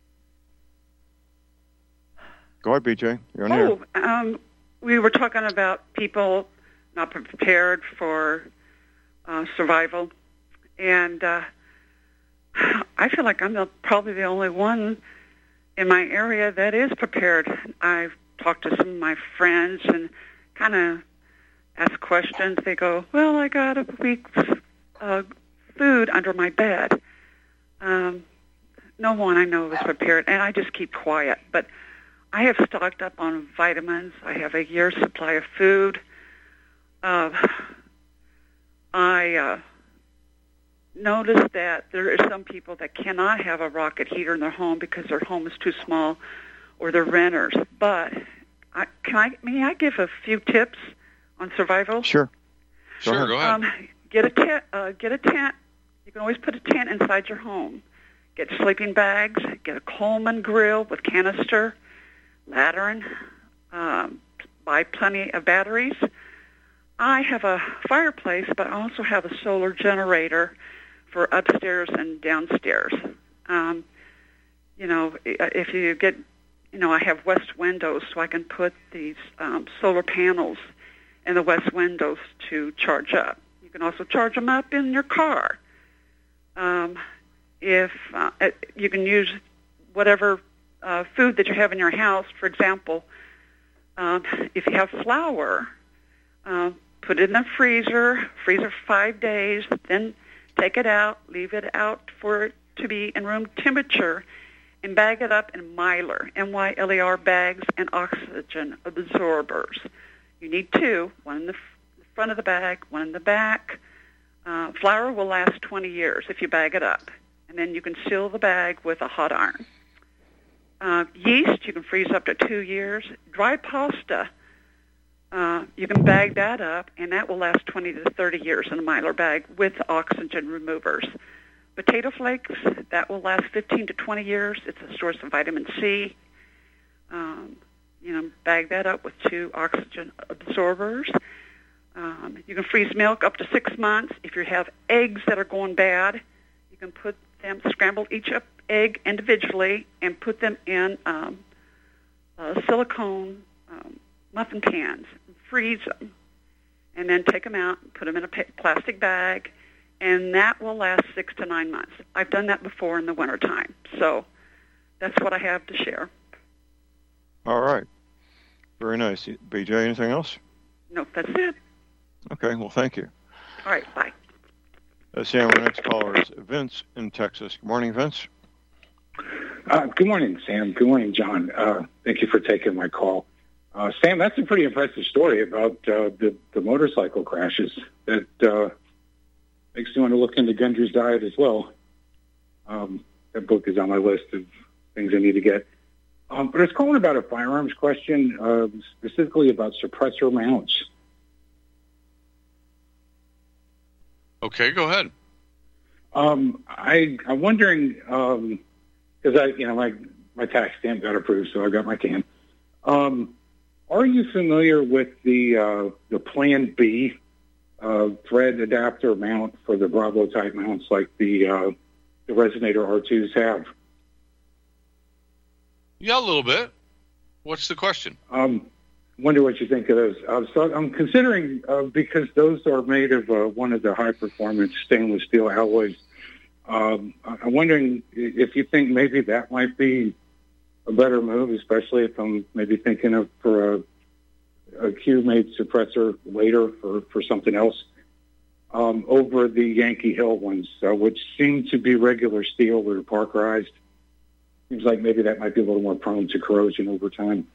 Go ahead, B J. You're on the Oh, um, we were talking about people not prepared for uh, survival, and uh, I feel like I'm the, probably the only one in my area that is prepared. I've talked to some of my friends and kind of ask questions. They go, well, I got a week's uh, food under my bed. Um, no one I know is prepared, and I just keep quiet. But I have stocked up on vitamins. I have a year's supply of food. Uh, I uh, noticed that there are some people that cannot have a rocket heater in their home because their home is too small or they're renters. But I, can I, may I give a few tips on survival? Sure. Sure, go, go ahead. Um, get a tent. Uh, get a tent. You can always put a tent inside your home. Get sleeping bags. Get a Coleman grill with canister, lantern. Um, buy plenty of batteries. I have a fireplace, but I also have a solar generator for upstairs and downstairs. Um, you know, if you get, you know, I have west windows, so I can put these um, solar panels in the west windows to charge up. You can also charge them up in your car. Um, if uh, you can use whatever uh, food that you have in your house, for example, um, if you have flour, uh, put it in the freezer, freezer five days, then take it out, leave it out for it to be in room temperature, and bag it up in Mylar, M Y L E R bags and oxygen absorbers. You need two, one in the front of the bag, one in the back. Uh, flour will last twenty years if you bag it up, and then you can seal the bag with a hot iron. Uh, yeast, you can freeze up to two years. Dry pasta, uh, you can bag that up, and that will last twenty to thirty years in a Mylar bag with oxygen removers. Potato flakes, that will last fifteen to twenty years. It's a source of vitamin C. Um, you know, bag that up with two oxygen absorbers. Um, you can freeze milk up to six months. If you have eggs that are going bad, you can put them, scramble each up egg individually and put them in um, uh, silicone um, muffin pans, and freeze them, and then take them out and put them in a pa- plastic bag, and that will last six to nine months. I've done that before in the wintertime, so that's what I have to share. All right. Very nice. B J, anything else? No, that's it. Okay, well, thank you. All right, bye. Uh, Sam, our next caller is Vince in Texas. Good morning, Vince. Uh, good morning, Sam. Good morning, John. Uh, thank you for taking my call. Uh, Sam, that's a pretty impressive story about uh, the, the motorcycle crashes. That uh, makes me want to look into Gundry's diet as well. Um, that book is on my list of things I need to get. Um, but I was calling about a firearms question, uh, specifically about suppressor mounts. Okay, go ahead. Um, I, I'm wondering, because um, I, you know, my my tax stamp got approved, so I got my can. Um, are you familiar with the uh, the Plan B uh, thread adapter mount for the Bravo type mounts like the uh, the Resonator R twos have? Yeah, a little bit. What's the question? Um, wonder what you think of those. Uh, so I'm considering, uh, because those are made of uh, one of the high-performance stainless steel alloys, um, I'm wondering if you think maybe that might be a better move, especially if I'm maybe thinking of for a, a Q-made suppressor later for, for something else, um, over the Yankee Hill ones, uh, which seem to be regular steel that are parkerized. Seems like maybe that might be a little more prone to corrosion over time.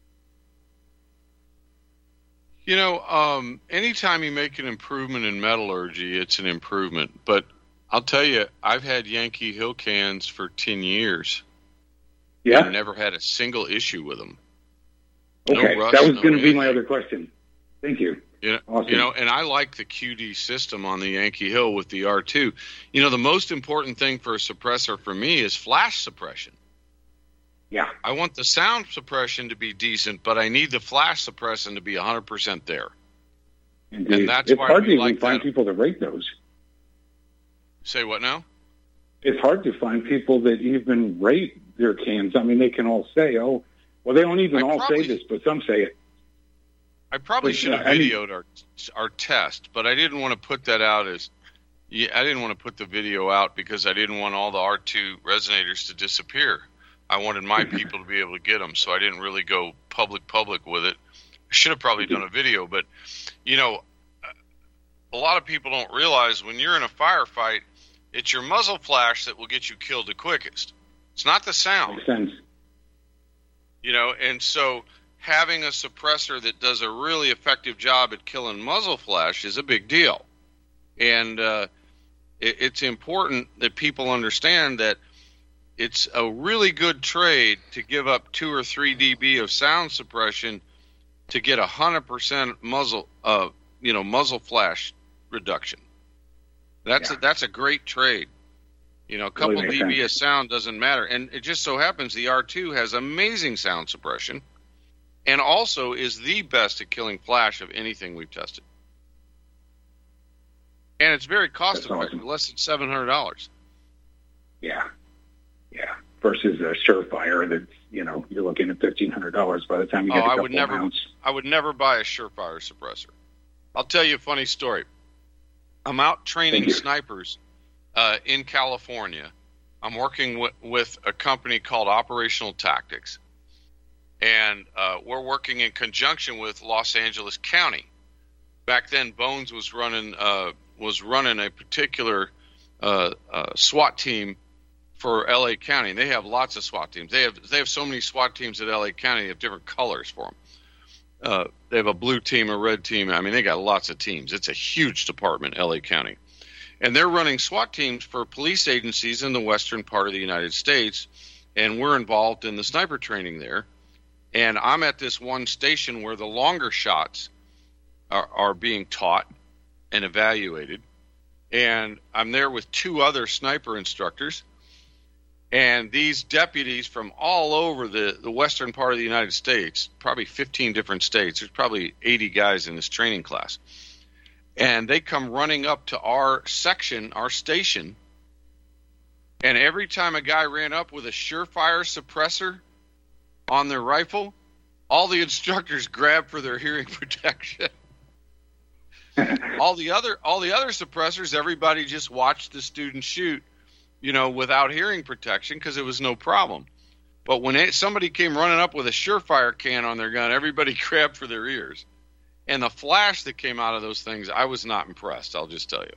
You know, um, anytime you make an improvement in metallurgy, it's an improvement. But I'll tell you, I've had Yankee Hill cans for ten years. Yeah. And never had a single issue with them. Okay, no rust, that was no going to be anything. my other question. Thank you. You know, Awesome. you know, and I like the Q D system on the Yankee Hill with the R two. You know, the most important thing for a suppressor for me is flash suppression. Yeah. I want the sound suppression to be decent, but I need the flash suppression to be one hundred percent there. Indeed. And that's it's why hard we to like even find that. people that rate those. Say what now? It's hard to find people that even rate their cans. I mean, they can all say, oh, well, they don't even I all probably- say this, but some say it. I probably But, should have uh, I mean- videoed our our test, but I didn't want to put that out as. Yeah, I didn't want to put the video out because I didn't want all the R two resonators to disappear. I wanted my people to be able to get them, so I didn't really go public public with it. I should have probably done a video, but you know, a lot of people don't realize when you're in a firefight, it's your muzzle flash that will get you killed the quickest. It's not the sound. Makes sense. You know, and so having a suppressor that does a really effective job at killing muzzle flash is a big deal. And uh, it, it's important that people understand that it's a really good trade to give up two or three dB of sound suppression to get a hundred percent muzzle, uh, you know, muzzle flash reduction. That's Yeah. a, that's a great trade. You know, a couple Really makes dB sense. of sound doesn't matter, and it just so happens the R two has amazing sound suppression, and also is the best at killing flash of anything we've tested. And it's very cost That's effective, awesome. less than seven hundred dollars. Yeah. Yeah. Versus a Surefire that's, you know, you're looking at fifteen hundred dollars by the time you Oh, get a I couple would never, mounts. I would never buy a Surefire suppressor. I'll tell you a funny story. I'm out training Thank you. snipers uh, in California. I'm working with, with a company called Operational Tactics, and uh, we're working in conjunction with Los Angeles County. Back then, Bones was running uh, was running a particular uh, uh, SWAT team for L A County. And they have lots of SWAT teams. They have they have so many SWAT teams at L A County. They have different colors for them. Uh, they have a blue team, a red team. I mean, they got lots of teams. It's a huge department, L A County. And they're running SWAT teams for police agencies in the western part of the United States. And we're involved in the sniper training there. And I'm at this one station where the longer shots are, are being taught and evaluated. And I'm there with two other sniper instructors. And these deputies from all over the, the western part of the United States, probably fifteen different states, there's probably eighty guys in this training class. And they come running up to our section, our station, and every time a guy ran up with a Surefire suppressor on their rifle, all the instructors grabbed for their hearing protection. all the other all the other suppressors, everybody just watched the student shoot, you know, without hearing protection because it was no problem. But when it, somebody came running up with a Surefire can on their gun, everybody grabbed for their ears. And the flash that came out of those things, I was not impressed, I'll just tell you.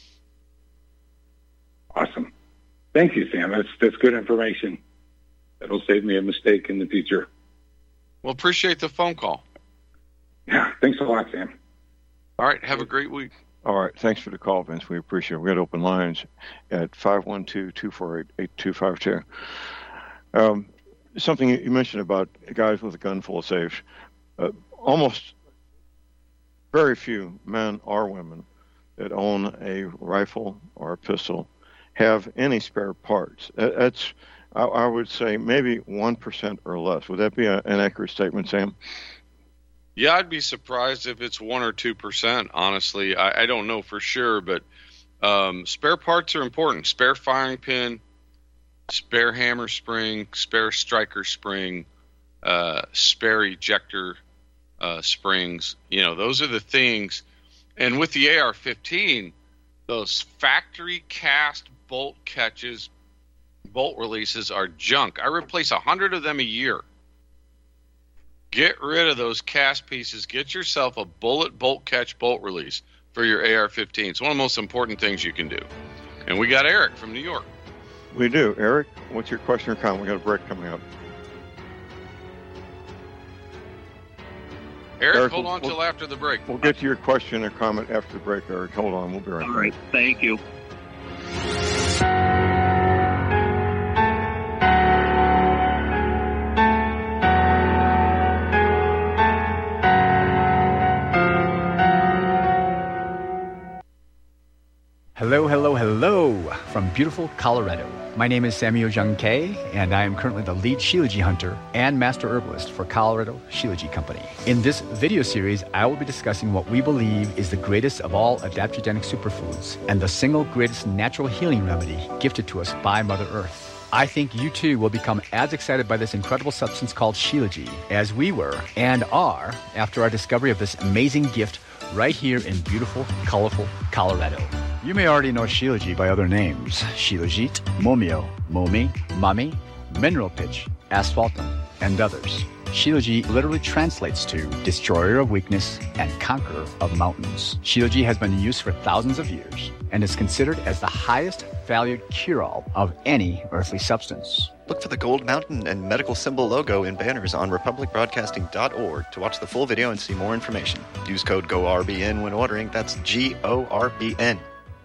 Awesome. Thank you, Sam. That's that's good information. That'll save me a mistake in the future. Well, appreciate the phone call. Yeah. Thanks a lot, Sam. All right, have a great week. All right. Thanks for the call, Vince. We appreciate it. We got open lines at five one two, two four eight, eight two five two. Um, something you mentioned about guys with a gun full of safes. Uh, almost very few men or women that own a rifle or a pistol have any spare parts. That- That's, I, I would say, maybe one percent or less. Would that be a, an accurate statement, Sam? Yeah, I'd be surprised if it's one or two percent. Honestly, I, I don't know for sure, but um, spare parts are important. Spare firing pin, spare hammer spring, spare striker spring, uh, spare ejector uh, springs. You know, those are the things. And with the A R fifteen, those factory cast bolt catches, bolt releases are junk. I replace a hundred of them a year. Get rid of those cast pieces. Get yourself a bullet bolt catch bolt release for your A R fifteen. It's one of the most important things you can do. And we got Eric from New York. We do. Eric, what's your question or comment? We got a break coming up. Eric, Eric, hold we'll, on till we'll, after the break. We'll get to your question or comment after the break, Eric. Hold on. We'll be right back. All right. Thank you. Hello, hello, hello from beautiful Colorado. My name is Samuel Jung Kei, and I am currently the lead Shilajit hunter and master herbalist for Colorado Shilajit Company. In this video series, I will be discussing what we believe is the greatest of all adaptogenic superfoods and the single greatest natural healing remedy gifted to us by Mother Earth. I think you too will become as excited by this incredible substance called Shilajit as we were and are after our discovery of this amazing gift right here in beautiful, colorful Colorado. You may already know Shilajit by other names: Shilajit, Momio, Momi, Mami, Mineral Pitch, Asphaltum, and others. Shilajit literally translates to destroyer of weakness and conqueror of mountains. Shilajit has been in use for thousands of years and is considered as the highest valued cure-all of any earthly substance. Look for the gold mountain and medical symbol logo in banners on republic broadcasting dot org to watch the full video and see more information. Use code G O R B N when ordering. That's G O R B N.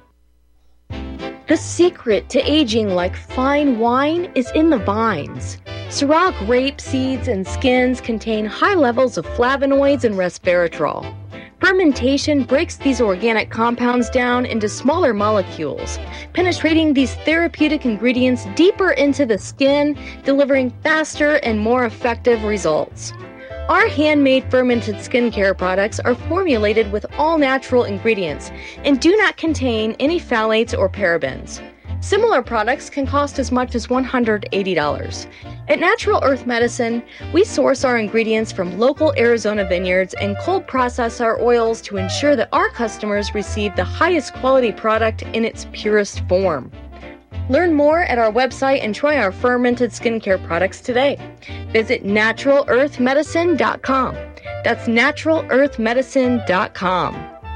The secret to aging like fine wine is in the vines. Syrah grape seeds and skins contain high levels of flavonoids and resveratrol. Fermentation breaks these organic compounds down into smaller molecules, penetrating these therapeutic ingredients deeper into the skin, delivering faster and more effective results. Our handmade fermented skincare products are formulated with all natural ingredients and do not contain any phthalates or parabens. Similar products can cost as much as one hundred eighty dollars. At Natural Earth Medicine, we source our ingredients from local Arizona vineyards and cold process our oils to ensure that our customers receive the highest quality product in its purest form. Learn more at our website and try our fermented skincare products today. Visit natural earth medicine dot com. That's natural earth medicine dot com.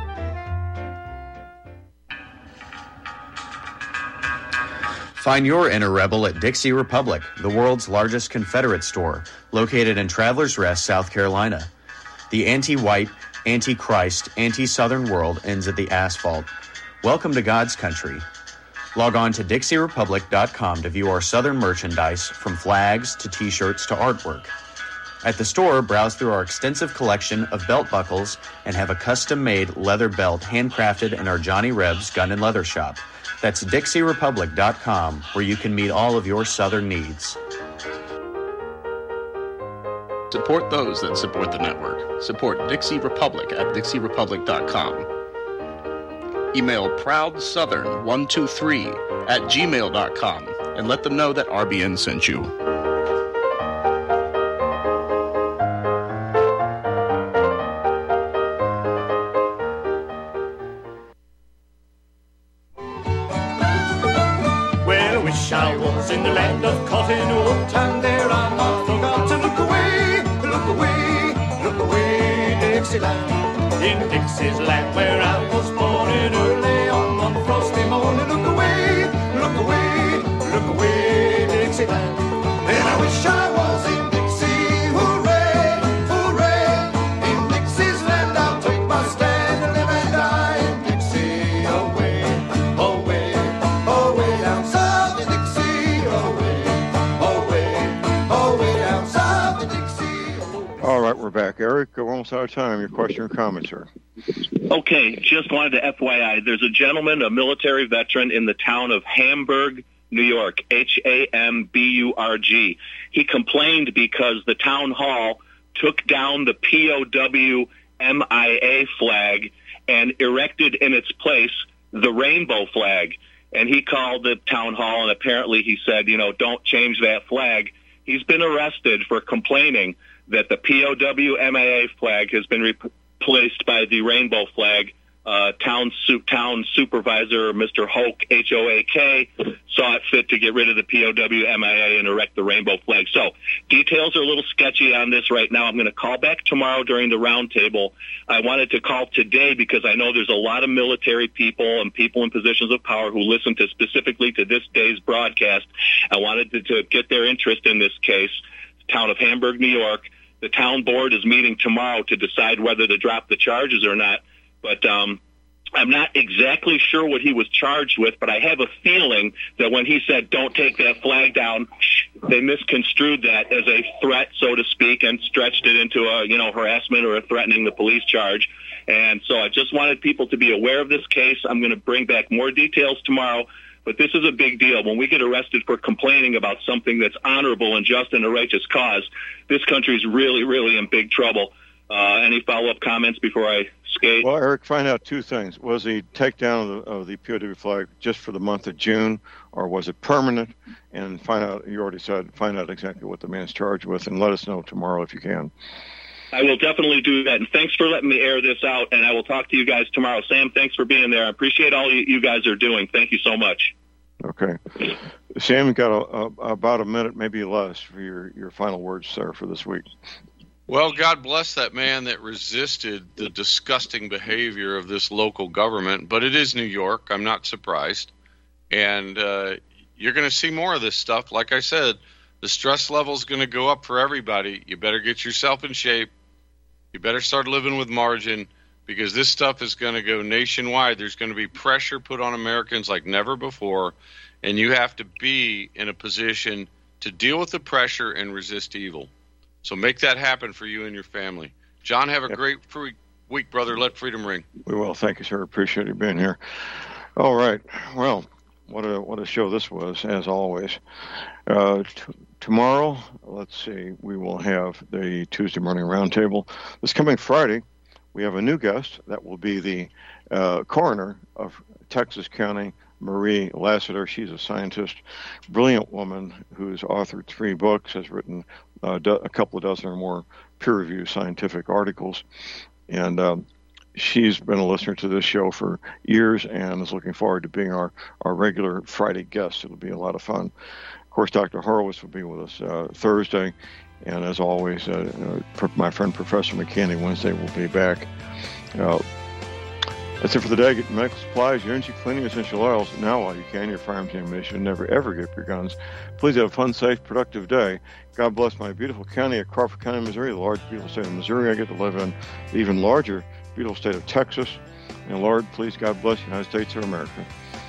Find your inner rebel at Dixie Republic, the world's largest Confederate store, located in Travelers Rest, South Carolina. The anti-white, anti-Christ, anti-Southern world ends at the asphalt. Welcome to God's country. Log on to Dixie Republic dot com to view our Southern merchandise, from flags to t-shirts to artwork. At the store, browse through our extensive collection of belt buckles and have a custom-made leather belt handcrafted in our Johnny Rebs Gun and Leather Shop. That's Dixie Republic dot com, where you can meet all of your Southern needs. Support those that support the network. Support Dixie Republic at Dixie Republic dot com. Email proud southern one two three at gmail dot com and let them know that R B N sent you. Well, I wish I was in the land of cotton wool, and there I not forgot to look away, look away, look away, Dixieland. In Dixie's land where I was born, and early on one frosty morning, look away, look away, look away, Dixieland. And I wish I was in Dixie, hooray, hooray. In Dixie's land I'll take my stand and live and die in Dixie, away, away, away down south in Dixie, away, away, away down south in Dixie. All right, we're back. Eric, we're almost out of time. Your question or comment, sir? Okay, just wanted to F Y I, there's a gentleman, a military veteran in the town of Hamburg, New York, H A M B U R G. He complained because the town hall took down the P O W M I A flag and erected in its place the rainbow flag. And he called the town hall, and apparently he said, you know, don't change that flag. He's been arrested for complaining that the P O W M I A flag has been replaced by the rainbow flag. Uh, town, su- town supervisor, Mister Hoke, H O A K, saw it fit to get rid of the P O W M I A and erect the rainbow flag. So details are a little sketchy on this right now. I'm going to call back tomorrow during the roundtable. I wanted to call today because I know there's a lot of military people and people in positions of power who listen to specifically to this day's broadcast. I wanted to, to get their interest in this case. Town of Hamburg, New York. The town board is meeting tomorrow to decide whether to drop the charges or not. But um, I'm not exactly sure what he was charged with, but I have a feeling that when he said, don't take that flag down, they misconstrued that as a threat, so to speak, and stretched it into a, you know, harassment or a threatening the police charge. And so I just wanted people to be aware of this case. I'm going to bring back more details tomorrow, but this is a big deal. When we get arrested for complaining about something that's honorable and just and a righteous cause, this country is really, really in big trouble. Uh, any follow-up comments before I skate? Well, Eric, find out two things. Was the takedown of the, of the P O W flag just for the month of June, or was it permanent? And find out, you already said, find out exactly what the man's charged with, and let us know tomorrow if you can. I will definitely do that. And thanks for letting me air this out, and I will talk to you guys tomorrow. Sam, thanks for being there. I appreciate all you, you guys are doing. Thank you so much. Okay. Sam, you got a, a, about a minute, maybe less, for your, your final words, sir, for this week. Well, God bless that man that resisted the disgusting behavior of this local government, but it is New York. I'm not surprised. And uh, you're going to see more of this stuff. Like I said, the stress level is going to go up for everybody. You better get yourself in shape. You better start living with margin, because this stuff is going to go nationwide. There's going to be pressure put on Americans like never before, and you have to be in a position to deal with the pressure and resist evil. So make that happen for you and your family. John, have a yep. great free week, brother. Let freedom ring. We will. Thank you, sir. Appreciate you being here. All right. Well, what a what a show this was, as always. Uh, t- tomorrow, let's see, we will have the Tuesday morning roundtable. This coming Friday, we have a new guest. That will be the uh, coroner of Texas County, Marie Lassiter. She's a scientist, brilliant woman who's authored three books, has written uh, do- a couple of dozen or more peer-reviewed scientific articles, and um, she's been a listener to this show for years and is looking forward to being our, our regular Friday guest. It'll be a lot of fun. Of course, Doctor Horowitz will be with us uh, Thursday, and as always, uh, uh, my friend Professor McKinney Wednesday will be back. Uh, That's it for the day. Get medical supplies, your energy, cleaning, essential oils. Now while you can, your firearms ammunition. Never, ever give up your guns. Please have a fun, safe, productive day. God bless my beautiful county of Crawford County, Missouri, the large, beautiful state of Missouri I get to live in, the even larger, beautiful state of Texas. And Lord, please, God bless the United States of America.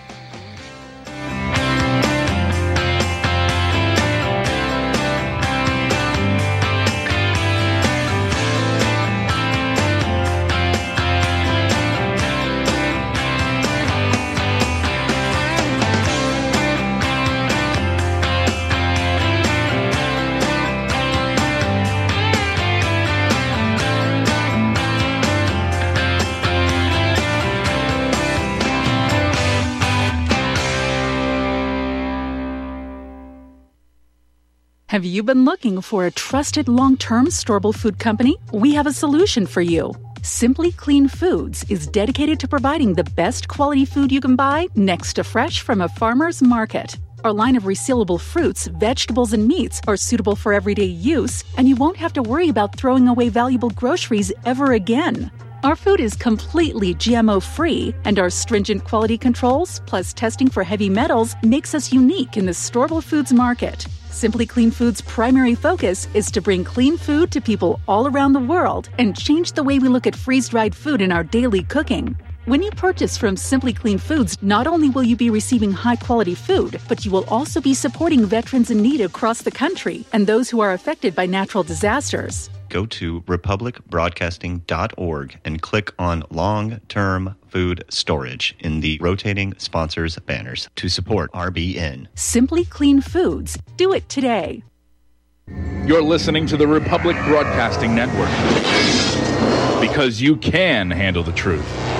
Have you been looking for a trusted long-term storable food company? We have a solution for you. Simply Clean Foods is dedicated to providing the best quality food you can buy next to fresh from a farmer's market. Our line of resealable fruits, vegetables, and meats are suitable for everyday use, and you won't have to worry about throwing away valuable groceries ever again. Our food is completely G M O-free, and our stringent quality controls, plus testing for heavy metals, makes us unique in the storable foods market. Simply Clean Foods' primary focus is to bring clean food to people all around the world and change the way we look at freeze-dried food in our daily cooking. When you purchase from Simply Clean Foods, not only will you be receiving high-quality food, but you will also be supporting veterans in need across the country and those who are affected by natural disasters. Go to republic broadcasting dot org and click on Long-Term Food Storage in the rotating sponsors banners to support R B N. Simply Clean Foods. Do it today. You're listening to the Republic Broadcasting Network, because you can handle the truth.